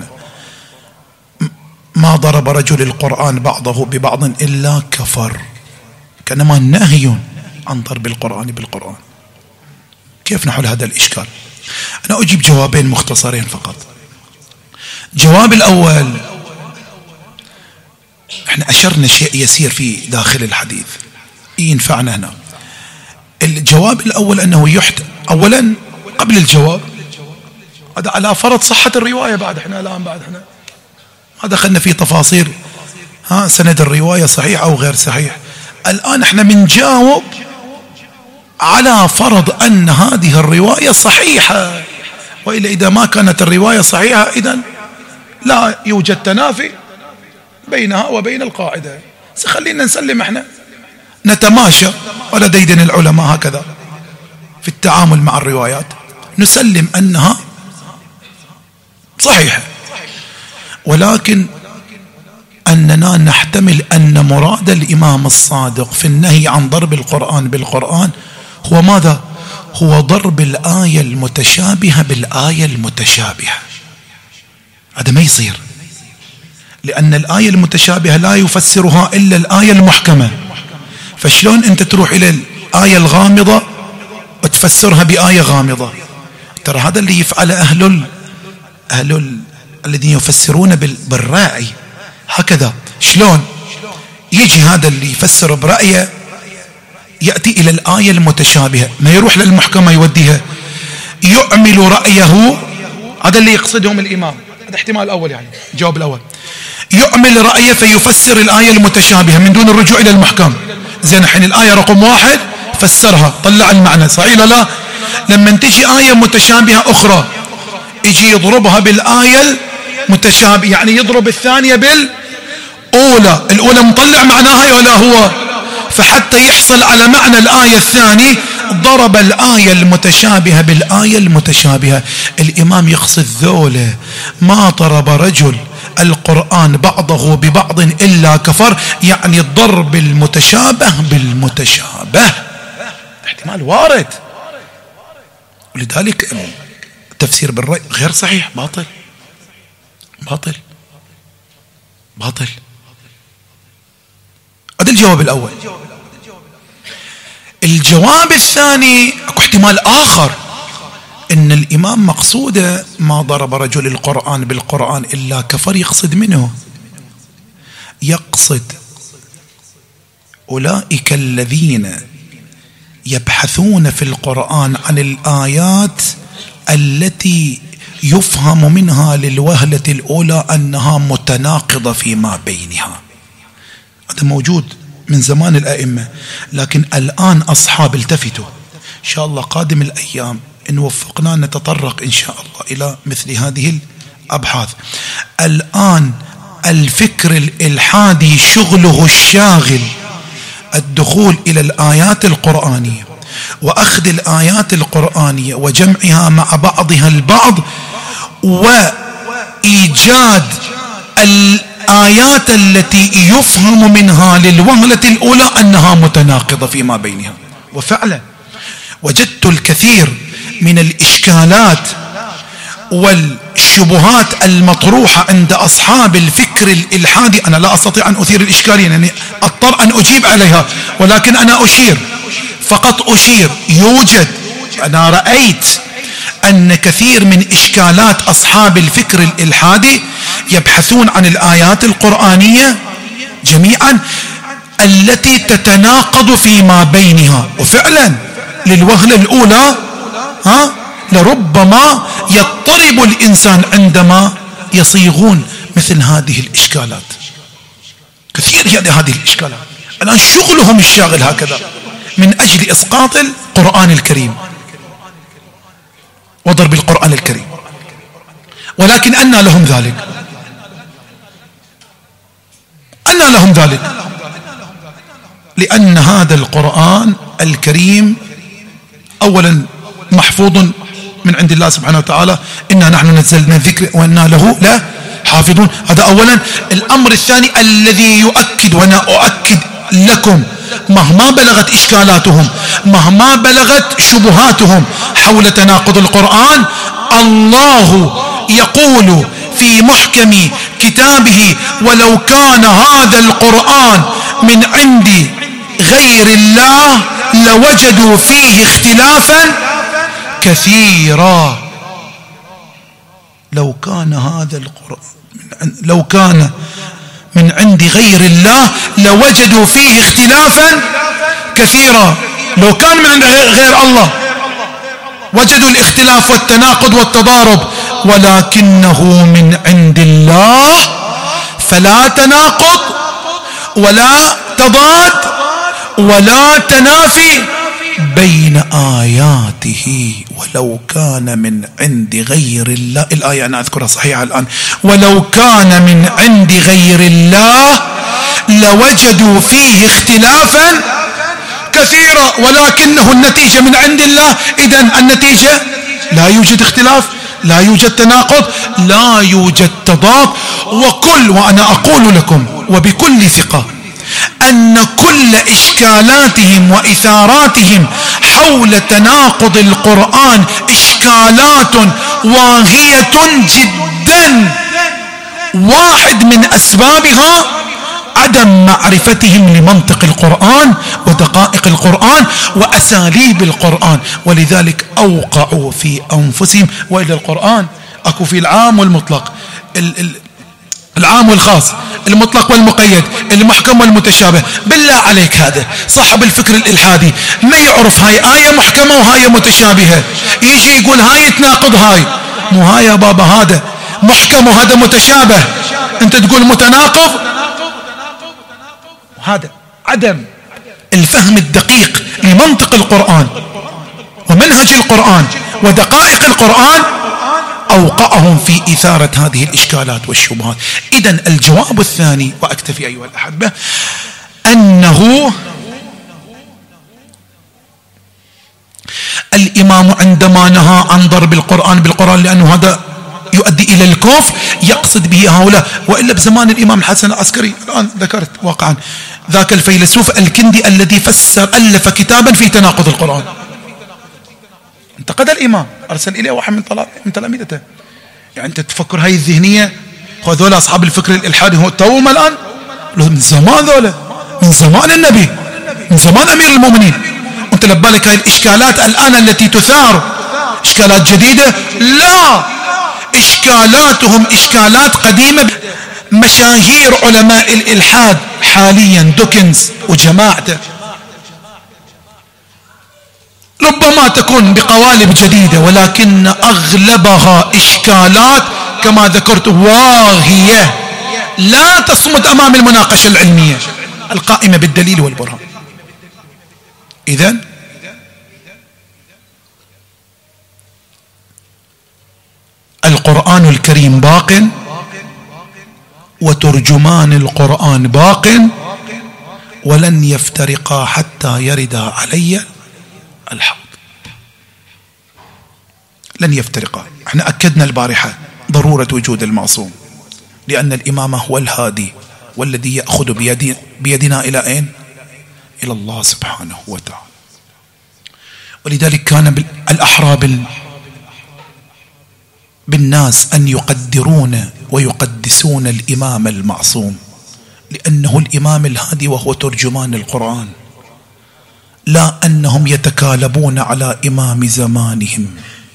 ما ضرب رجل القرآن بعضه ببعض إلا كفر. كأنما نهي عن ضرب القرآن بالقرآن. كيف نحل هذا الإشكال؟ أنا أجيب جوابين مختصرين فقط. جواب الأول، احنا أشرنا شيء يسير في داخل الحديث ينفعنا هنا. الجواب الأول أنه يحت أولا قبل الجواب هذا على فرض صحة الرواية، بعد احنا الآن بعد احنا ما دخلنا في تفاصيل ها سند الرواية صحيح أو غير صحيح. الآن احنا بنجاوب على فرض أن هذه الرواية صحيحة، وإلا إذا ما كانت الرواية صحيحة إذن لا يوجد تنافي بينها وبين القاعدة. خلينا نسلم احنا نتماشى، ولدينا العلماء هكذا في التعامل مع الروايات، نسلم أنها صحيحة، ولكن أننا نحتمل أن مراد الإمام الصادق في النهي عن ضرب القرآن بالقرآن هو ماذا؟ هو ضرب الآية المتشابهة بالآية المتشابهة. هذا ما يصير، لأن الآية المتشابهة لا يفسرها إلا الآية المحكمة. فشلون أنت تروح إلى الآية الغامضة وتفسرها بآية غامضة؟ ترى هذا اللي يفعل أهل ال... أهل ال... الذين يفسرون بال... بالرأي هكذا. شلون يجي هذا اللي يفسر برأيه يأتي إلى الآية المتشابهة، ما يروح للمحكمة يوديها، يعمل رأيه. هذا اللي يقصدهم الإمام. هذا احتمال أول، يعني الجواب الأول، يعمل رأيه فيفسر الآية المتشابهة من دون الرجوع إلى المحكم. زين، الحين الآية رقم واحد فسرها طلع المعنى صحيح لا لا؟ لما تجي آية متشابهة أخرى يجي يضربها بالآية المتشابهة، يعني يضرب الثانية بالأولى. الأولى مطلع معناها ولا هو؟ فحتى يحصل على معنى الآية الثانية ضرب الآية المتشابهة بالآية المتشابهة. الإمام يقصد ذوله: ما ضرب رجل القرآن بعضه ببعض إلا كفر، يعني الضرب المتشابه بالمتشابه. احتمال وارد، ولذلك التفسير بالرأي غير صحيح، باطل باطل باطل. هذا الجواب الأول. الجواب الثاني، اكو احتمال آخر إن الإمام مقصوده ما ضرب رجل القرآن بالقرآن إلا كفر، يقصد منه، يقصد أولئك الذين يبحثون في القرآن عن الآيات التي يفهم منها للوهلة الأولى أنها متناقضة فيما بينها. هذا موجود من زمان الأئمة، لكن الآن أصحاب التفتوا إن شاء الله قادم الأيام إن وفقنا نتطرق إن شاء الله إلى مثل هذه الأبحاث. الآن الفكر الإلحادي شغله الشاغل الدخول إلى الآيات القرآنية وأخذ الآيات القرآنية وجمعها مع بعضها البعض وإيجاد الآيات التي يفهم منها للوهلة الأولى أنها متناقضة فيما بينها. وفعلا وجدت الكثير من الإشكالات والشبهات المطروحة عند أصحاب الفكر الإلحادي. أنا لا أستطيع أن أثير الإشكالية، يعني أضطر أن أجيب عليها، ولكن أنا أشير فقط أشير. يوجد، أنا رأيت أن كثير من إشكالات أصحاب الفكر الإلحادي يبحثون عن الآيات القرآنية جميعا التي تتناقض فيما بينها، وفعلا للوهلة الأولى ها لربما يضطرب الإنسان عندما يصيغون مثل هذه الإشكالات. كثير هذه الإشكالات الآن شغلهم الشاغل هكذا من أجل إسقاط القرآن الكريم وضرب القرآن الكريم. ولكن أنى لهم ذلك؟ أنى لهم ذلك؟ لأن هذا القرآن الكريم أولا محفوظ من عند الله سبحانه وتعالى، إنا نحن نزلنا الذكر وإنا له لا حافظون. هذا أولا. الأمر الثاني الذي يؤكد، وأنا أؤكد لكم مهما بلغت إشكالاتهم، مهما بلغت شبهاتهم حول تناقض القرآن، الله يقول في محكم كتابه: ولو كان هذا القرآن من عند غير الله لوجدوا فيه اختلافا كثيرا. لو كان هذا القرآن لو كان من عند غير الله لوجدوا فيه اختلافا كثيرا. لو كان من عند غير الله وجدوا الاختلاف والتناقض والتضارب، ولكنه من عند الله فلا تناقض ولا تضاد ولا تنافي بين آياته. ولو كان من عند غير الله، الآية أنا أذكرها صحيحة الآن، ولو كان من عند غير الله لوجدوا فيه اختلافا كثيرا، ولكنه النتيجة من عند الله. إذن النتيجة لا يوجد اختلاف، لا يوجد تناقض، لا يوجد تضاد. وكل وأنا أقول لكم وبكل ثقة أن كل إشكالاتهم وإثاراتهم حول تناقض القرآن إشكالات واهية جدا. واحد من أسبابها عدم معرفتهم لمنطق القرآن ودقائق القرآن وأساليب القرآن، ولذلك أوقعوا في أنفسهم. وإلى القرآن أكو في العام والمطلق، العام والخاص، المطلق والمقيد، المحكم والمتشابه. بالله عليك هذا صاحب الفكر الإلحادي ما يعرف هاي آية محكمة وهاي متشابهة، يجي يقول هاي تناقض هاي. مو هاي يا بابا، هذا محكم وهذا متشابه، انت تقول متناقض. هذا عدم الفهم الدقيق لمنطق القرآن ومنهج القرآن ودقائق القرآن أوقعهم في إثارة هذه الإشكالات والشبهات. إذن الجواب الثاني، وأكتفي أيها الأحبة، أنه الإمام عندما نهى عن ضرب القرآن بالقرآن لأنه هذا يؤدي إلى الكفر يقصد به هؤلاء. وإلا بزمان الإمام الحسن العسكري، الآن ذكرت واقعا ذاك الفيلسوف الكندي الذي فسر ألف كتابا في تناقض القرآن، انتقد الإمام، أرسل إليه واحد من من تلاميذته. يعني أنت تفكر هاي الذهنية، هذول أصحاب الفكر الإلحادي هو توهم الآن؟ من زمان ذولا، من زمان النبي، من زمان أمير المؤمنين. أنت لبالك هاي الإشكالات الآن التي تثار إشكالات جديدة؟ لا، إشكالاتهم إشكالات قديمة. مشاهير علماء الإلحاد حاليا دوكنز وجماعته ربما تكون بقوالب جديدة، ولكن أغلبها إشكالات كما ذكرت واهية لا تصمد أمام المناقشة العلمية القائمة بالدليل والبرهان. إذن القرآن الكريم باق، وترجمان القرآن باق، ولن يفترقا حتى يردا علي الحوض. لن يفترقا. احنا أكدنا البارحة ضرورة وجود المعصوم، لأن الإمام هو الهادي والذي يأخذ بيدي بيدنا إلى أين؟ إلى الله سبحانه وتعالى. ولذلك كان الأحرى بالناس أن يقدرون ويقدسون الإمام المعصوم، لأنه الإمام الهادي وهو ترجمان القرآن، لا أنهم يتكالبون على إمام زمانهم.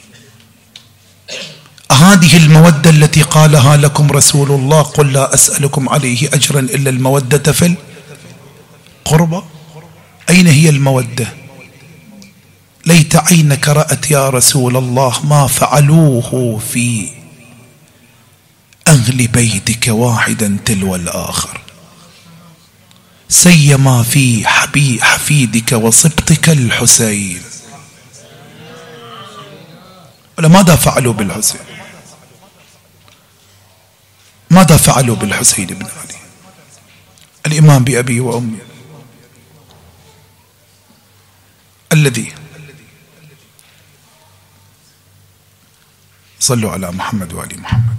هذه المودة التي قالها لكم رسول الله: قل لا أسألكم عليه أجرا إلا المودة في القربى. أين هي المودة؟ ليت عينك رأت يا رسول الله ما فعلوه في أهل بيتك واحدا تلو الآخر، سيما في حبي حفيدك وصبتك الحسين. ماذا فعلوا بالحسين؟ ماذا فعلوا بالحسين بن علي الإمام بأبيه وأمه، الذي صلوا على محمد وآل محمد.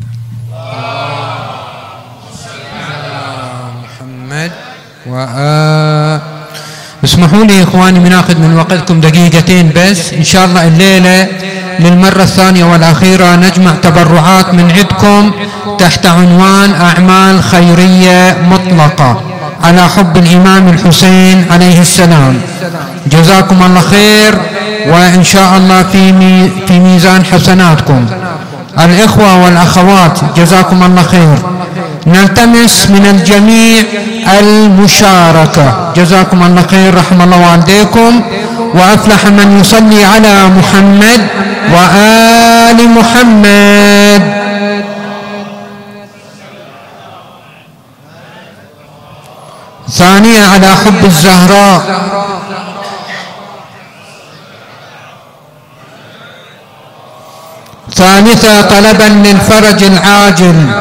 محمد وآل. اسمحوا لي إخواني بناخذ من وقتكم دقيقتين بس. إن شاء الله الليلة للمرة الثانية والأخيرة نجمع تبرعات من عندكم تحت عنوان أعمال خيرية مطلقة على حب الإمام الحسين عليه السلام. جزاكم الله خير، وإن شاء الله في مي في ميزان حسناتكم. الإخوة والأخوات جزاكم الله خير. نلتمس من الجميع المشاركة. جزاكم الله خير، رحم الله والديكم، وأفلح من يصلي على محمد وآل محمد. ثانية على حب الزهراء. ثالثة طلبا للفرج العاجل.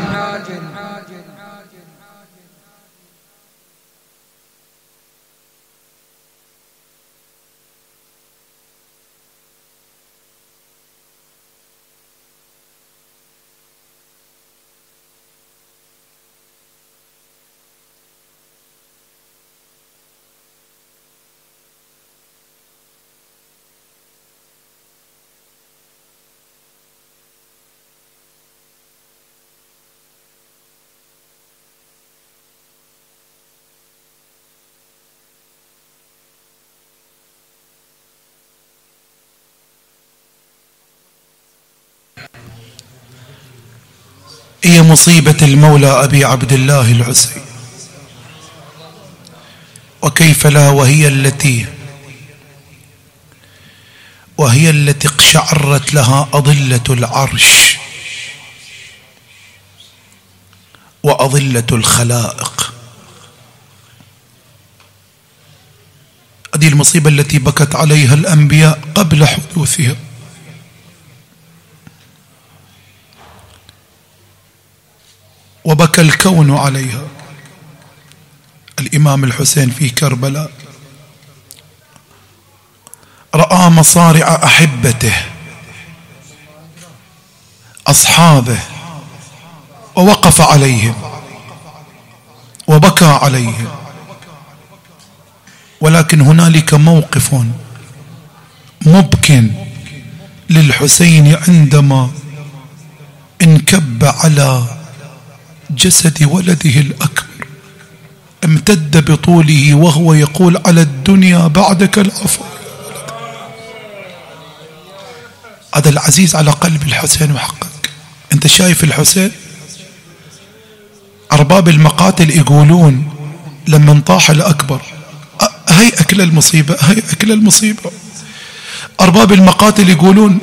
هي مصيبة المولى أبي عبد الله الحسين، وكيف لا، وهي التي وهي التي اقشعرت لها أضلة العرش وأضلة الخلائق. هذه المصيبة التي بكت عليها الأنبياء قبل حدوثها، وبكى الكون عليها. الإمام الحسين في كربلاء رأى مصارع أحبته أصحابه ووقف عليهم وبكى عليهم، ولكن هنالك موقف مبكٍ للحسين عندما انكب على جسد ولده الأكبر، امتد بطوله وهو يقول: على الدنيا بعدك العفو. هذا العزيز على قلب الحسين وحقك. انت شايف الحسين؟ أرباب المقاتل يقولون لما انطاح الأكبر، هي أكل المصيبة، هي أكل المصيبة. أرباب المقاتل يقولون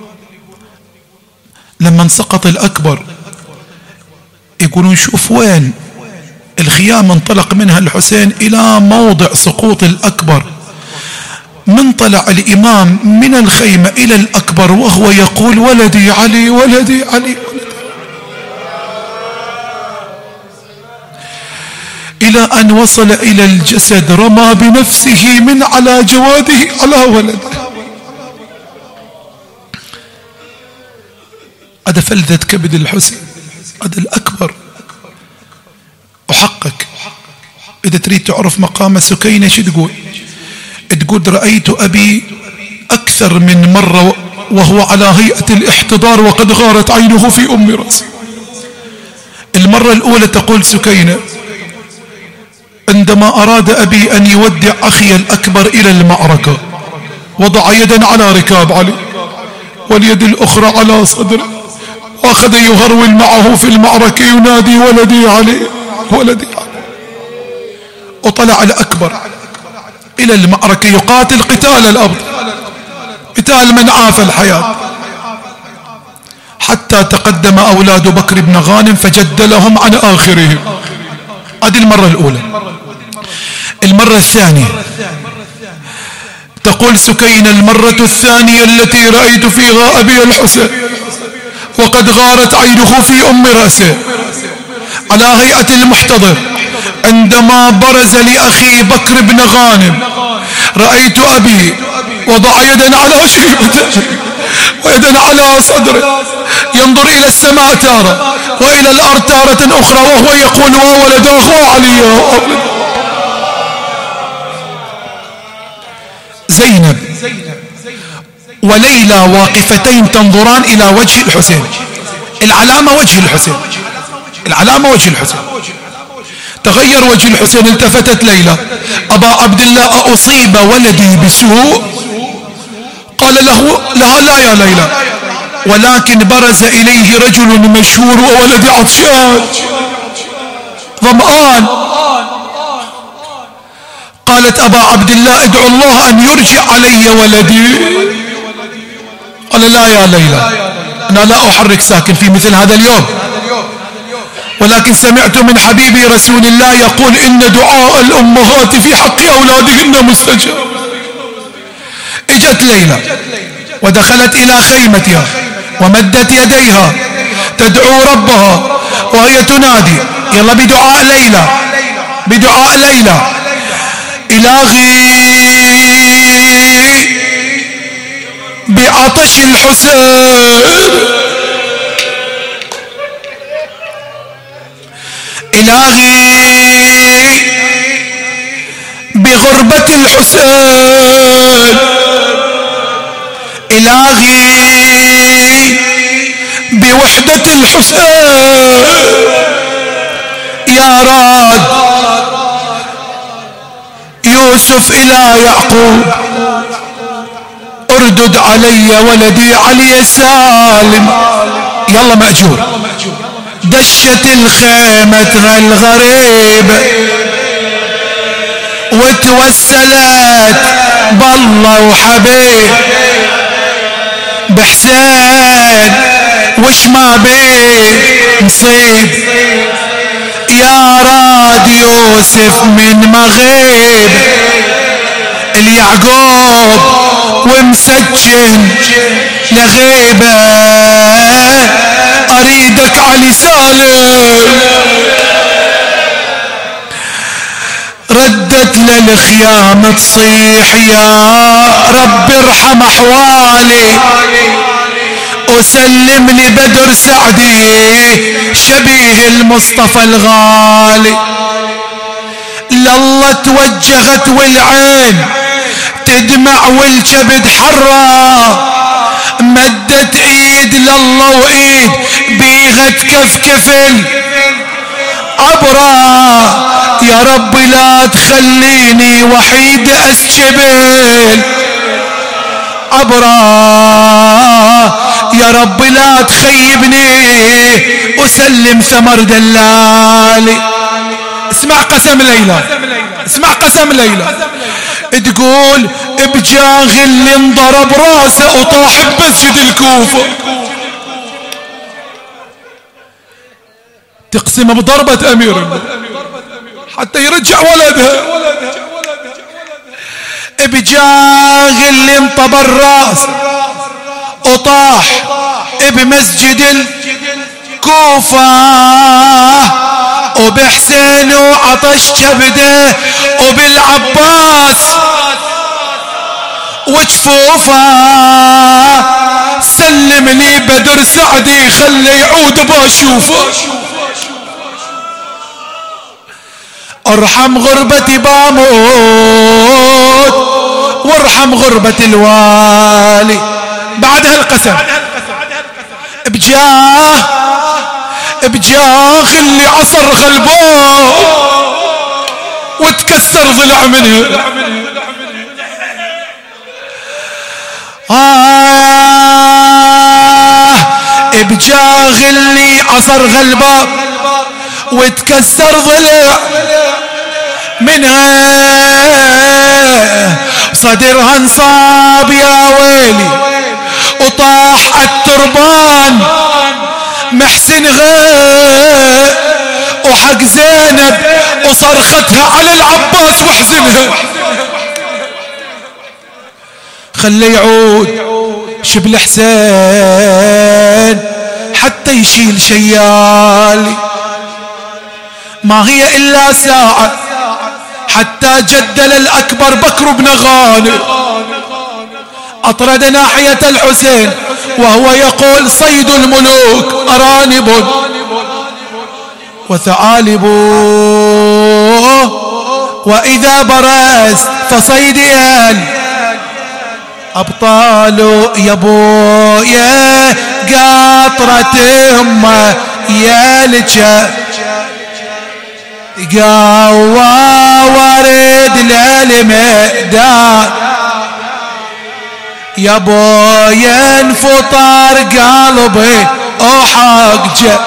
لما سقط الأكبر، يقولون شوف وين الخيام انطلق منها الحسين إلى موضع سقوط الأكبر، من طلع الإمام من الخيمة إلى الأكبر وهو يقول ولدي علي ولدي علي ولدي، إلى أن وصل إلى الجسد رمى بنفسه من على جواده على ولده. هذا فلذة كبد الحسين، هذا الأكبر. وحقك إذا تريد تعرف مقام سكينة شو تقول؟ تقول رأيت أبي أكثر من مرة وهو على هيئة الاحتضار وقد غارت عينه في أم رأسه. المرة الأولى تقول سكينة عندما أراد أبي أن يودع أخي الأكبر إلى المعركة، وضع يدا على ركاب علي واليد الأخرى على صدره، وأخذ يهرول معه في المعركة ينادي ولدي علي ولدي علي. وطلع الأكبر إلى المعركة يقاتل قتال الأرض، قتال من عاف الحياة، حتى تقدم أولاد بكر بن غانم فجدلهم عن آخرهم. هذه المرة الأولى. المرة الثانية تقول سكينة المرة الثانية التي رأيت فيها أبي الحسين وقد غارت عينه في أم رأسه على هيئة المحتضر، عندما برز لأخي بكر بن غانم رأيت أبي وضع يدا على شيبته ويدا على صدره، ينظر إلى السماء تارة وإلى الأرض تارة أخرى وهو يقول وولد أخو علي. زينب وليلى واقفتين تنظران إلى وجه الحسين، العلامة وجه الحسين، العلامة وجه الحسين. تغير وجه الحسين، التفتت ليلى أبا عبد الله أصيب ولدي بسوء؟ قال له لا لا يا ليلى، ولكن برز إليه رجل مشهور وولدي عطشان ظمآن. قالت أبا عبد الله ادعو الله أن يرجع علي ولدي. قال لا يا ليلى، أنا لا أحرك ساكن في مثل هذا اليوم، ولكن سمعت من حبيبي رسول الله يقول إن دعاء الأمهات في حق أولادهن مستجاب. اجت ليلى ودخلت إلى خيمتها ومدت يديها تدعو ربها وهي تنادي يلا بدعاء ليلى، بدعاء ليلى. إلهي بعطش الحسين، إلهي بغربة الحسين، إلهي بوحدة الحسين، يا راد يوسف إلى يعقوب اردد علي ولدي علي سالم. يلا مأجور. دشت الخيمة الغريب وتوسلت بالله وحبيب بحسين وش ما بيه نصيب، يا راد يوسف من مغيب اليعقوب ومسجن لغيبة، أريدك علي سالم. ردت للخيام تصيح يا رب ارحم أحوالي، وسلم لي بدر سعدي شبيه المصطفى الغالي. لله توجهت والعين تدمع والكبد حرة، مدت ايد لله وايد بيها تكفكفل عبرة، يا رب لا تخليني وحيد اسجبل، عبره يا رب لا تخيبني وسلم ثمر دلالي. اسمع قسم ليلى، اسمع قسم ليلى، تقول بجاه اللي انضرب راسه وطاح بمسجد الكوفة، تقسم بضربة امير حتى يرجع ولدها. بجاه اللي انطبر راس وطاح بمسجد الكوفة، وبحسين وعطش كبده وبالعباس وجفوفه، سلم لي بدر سعدي خلي يعود باشوفه. ارحم غربتي باموت وارحم غربة الوالي. بعد هالقسم بجاه بجاه اللي عصر غلبه وتكسر ضلع منه، آه بجاه اللي عصر غلبه وتكسر ضلع منها، صدرها انصاب يا ويلي وطاح التربان محسن غير وحق زينب وصرختها على العباس وحزنها. خلي يعود شبل حسين حتى يشيل شيالي، ما هي إلا ساعة حتى جدل الأكبر بكر بن غانم أطرد ناحية الحسين وهو يقول صيد الملوك أرانب وثعالب، وإذا برزت فصيدي أبطال يا بويا قاطرة أمه يا لجا قاوى ورد للميدان يا بويا انفطر قلبي وحق جا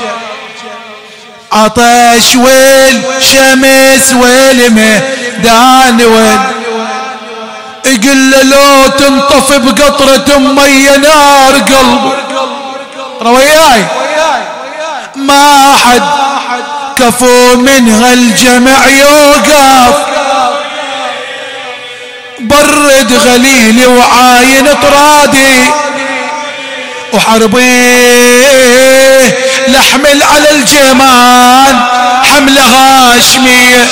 عطش والشمس والميدان وين قل لو تنطف بقطرة مي نار قلبي روياي ما حد كفو منها الجمع يوقف برد غليلي وعاين طرادي وحربيه لحمل على الجمان حملة هاشمية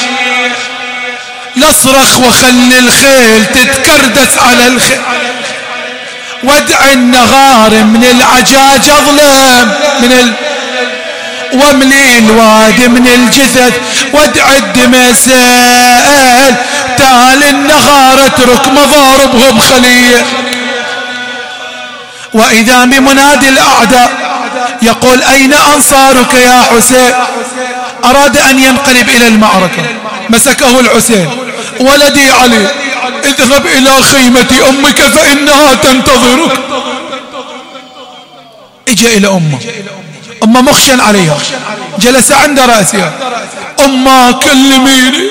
لصرخ وخلي الخيل تتكردس على الخيل وادع النغار من العجاج اظلم من ال... واملي الوادي من الجثث وادع الدمسال تال النغار اترك مضاربهم خليه. واذا بمنادي الاعداء يقول اين انصارك يا حسين؟ اراد ان ينقلب الى المعركة مسكه الحسين ولدي علي اذهب الى خيمة امك فانها تنتظرك. اجى الى امه، امه مخشن عليها جلس عند رأسها، امه كلميني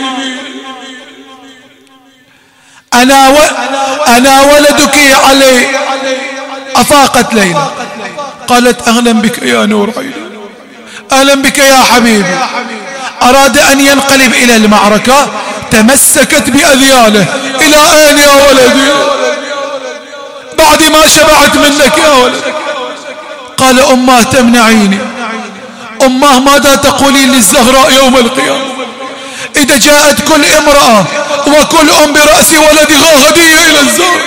انا و... انا ولدك يا علي. افاقت ليلى قالت اهلا بك يا نور عيني، اهلا بك يا حبيبي. اراد ان ينقلب الى المعركة تمسكت باذياله، الى اين يا ولدي بعد ما شبعت منك يا ولد؟ قال امه تمنعيني. امه ماذا تقولين للزهراء يوم القيامة اذا جاءت كل امرأة وكل ام برأس ولدها هدية الى الزهراء؟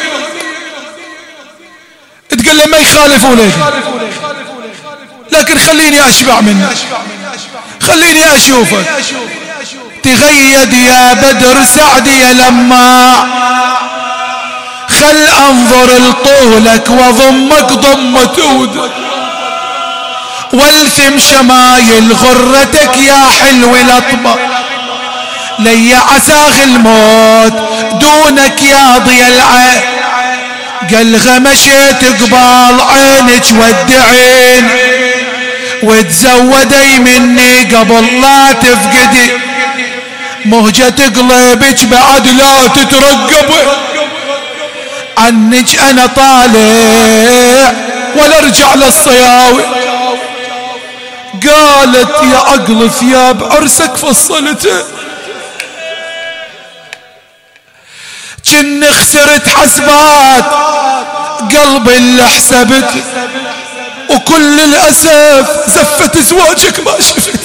تقول لما يخالف ولدي، لكن خليني اشبع منك، خليني اشوفك. تغيد يا بدر سعدي لما خل انظر لطولك وضمك ضمة ودك والثم شمايل غرتك يا حلو الاطبق لي عساغ الموت دونك يا ضي العين قال مشيت قبال عينك ودعين وتزودي مني قبل لا تفقدي مهجة قلبك بعد لا تترقب عنك انا طالع ولا ارجع للصياوي. قالت يا عقل ثياب عرسك فصلته كن خسرت حسبات قلبي اللي حسبت وكل الأسف زفت زواجك ما شفت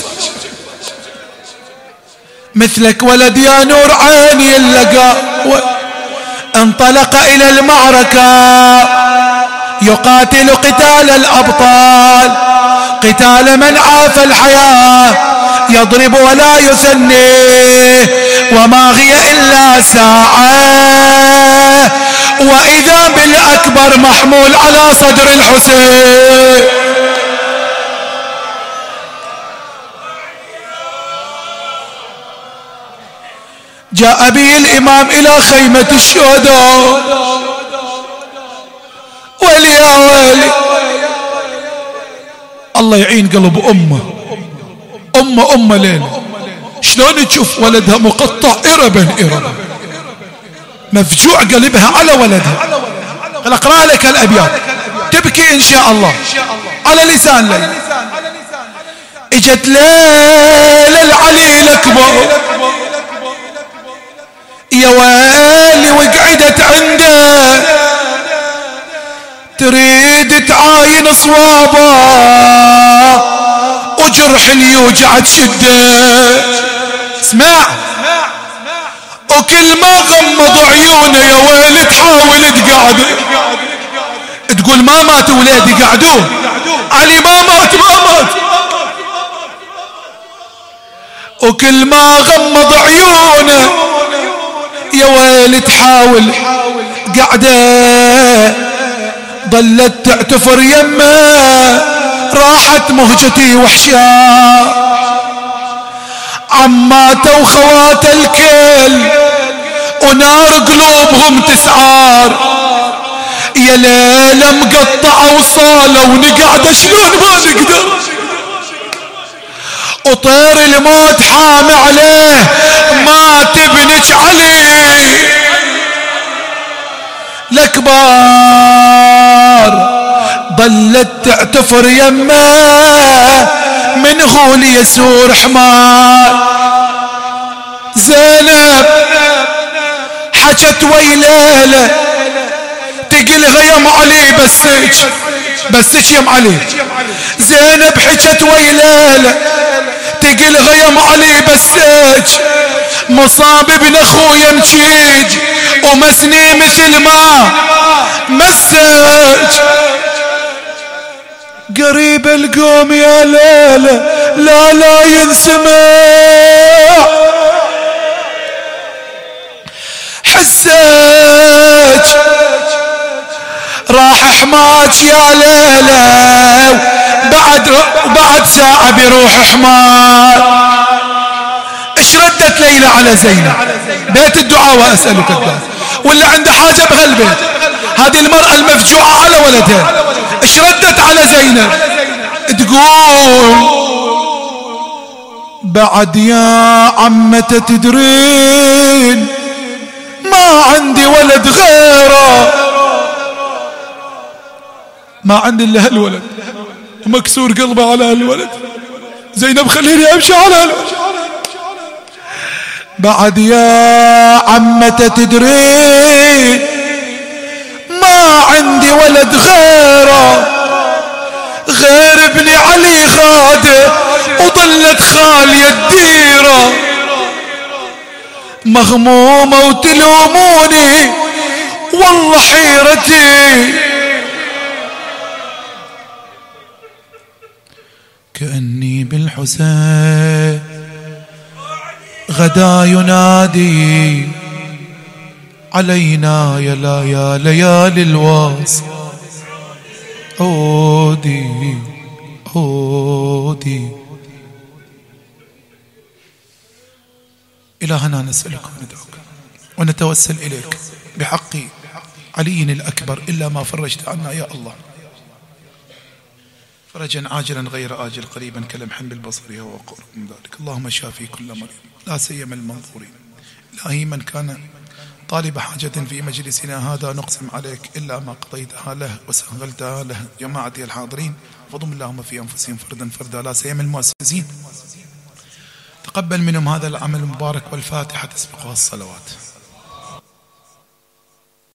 مثلك ولد يا نور عيني اللقى انطلق إلى المعركة يقاتل قتال الأبطال قتال من عاف الحياة يضرب ولا يثني وما هي إلا ساعة وإذا بالأكبر محمول على صدر الحسين. جاء به الإمام إلى خيمة الشهداء ولي يا ولي الله يعين قلب أمه أمه أمه لين شلون تشوف ولدها مقطع إربا إربا مفجوع قلبها على ولدها. قال أقرأ لك الأبيات تبكي إن شاء الله على لسان ليلى. اجت ليلى العلي الأكبر يا ويلي وقعدت عنده تريد تعاين صوابه وجرح اليوجع تشده. اسمع وكل ما غمض عيونه يا ويلي تحاول تقعده تقول ما مات ولادي قعدوه علي ما مات ما مات وكل ما غمض عيونه يا ويلي تحاول قعده ظلت تعتفر يمه راحت مهجتي وحشا عماته وخوات الكل ونار قلوبهم تسعار يا ليلة مقطعة وصالة ونقعد شلون ما نقدر وطير الموت حامي عليه ما تبنك علي الأكبار ظلت تعتفر يمه من غول يسور حمار. زينب حكت ويليله تقلها يا ام علي بسك بسك يا ام علي. زينب حكت ويليله تقلها يا ام علي بسك مصاب ابن اخويا مجيج ومسني مثل ما مسك قريب القوم يا ليلة لا لا ينسمع حسك راح حماك يا ليلة بعد بعد ساعة بيروح حمار. ايش ردت ليلى على زينب بيت الدعاء واسألك الدعاء ولا عنده حاجة بقلبه هذه المرأة المفجوعة على ولدها ايش ردت على زينب تقول بعد يا عمة تدرين ما عندي ولد غيره ما عندي الا هالولد ومكسور قلبه على هالولد. زينب خليني امشي على هالولد. بعد يا عمة تدرين ما عندي ولد غيره غير ابني علي خاده وظلت خالية الديرة مغمومة وتلوموني والله حيرتي كأني بالحسين غدا ينادي علينا يا لا يا ليالي الواصل عودي عودي. إلهنا نسألك وندعوك ونتوسل إليك بحق علي الأكبر إلا ما فرجت عنا يا الله فرجا عاجلا غير آجل قريبا كلمح بالبصر هو وقرب من ذلك. اللهم شافي كل مريض لا سيما المنظورين. إلهي من كان طالب حاجة في مجلسنا هذا نقسم عليك إلا ما قضيتها له وسهلتها له. جماعتي الحاضرين فضم اللهم في أنفسهم فردا فردا لا سيما المؤسسين، تقبل منهم هذا العمل المبارك، والفاتحة تسبقها الصلوات.